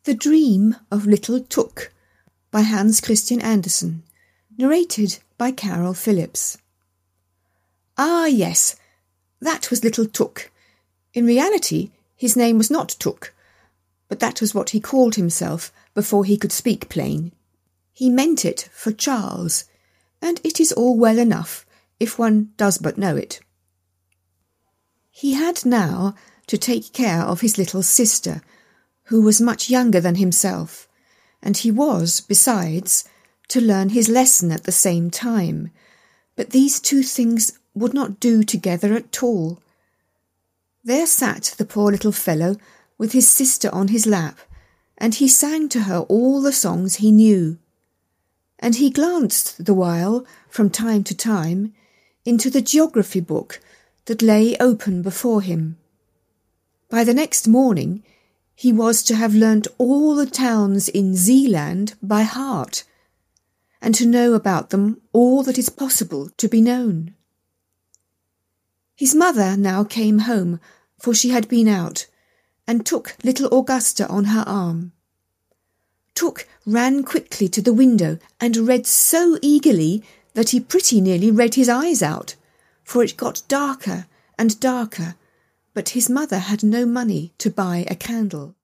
The Dream of Little Tuk by Hans Christian Andersen, narrated by Carol Phillips. Ah, yes, that was Little Tuk. In reality, his name was not Tuk, but that was what he called himself before he could speak plain. He meant it for Charles, and it is all well enough if one does but know it. He had now to take care of his little sister, who was much younger than himself, and he was, besides, to learn his lesson at the same time, but these two things would not do together at all. There sat the poor little fellow with his sister on his lap, and he sang to her all the songs he knew, and he glanced the while, from time to time, into the geography book that lay open before him. By the next morning he was to have learnt all the towns in Zealand by heart, and to know about them all that is possible to be known. His mother now came home, for she had been out, and took little Augusta on her arm. Tuk ran quickly to the window and read so eagerly that he pretty nearly read his eyes out, for it got darker and darker, but his mother had no money to buy a candle.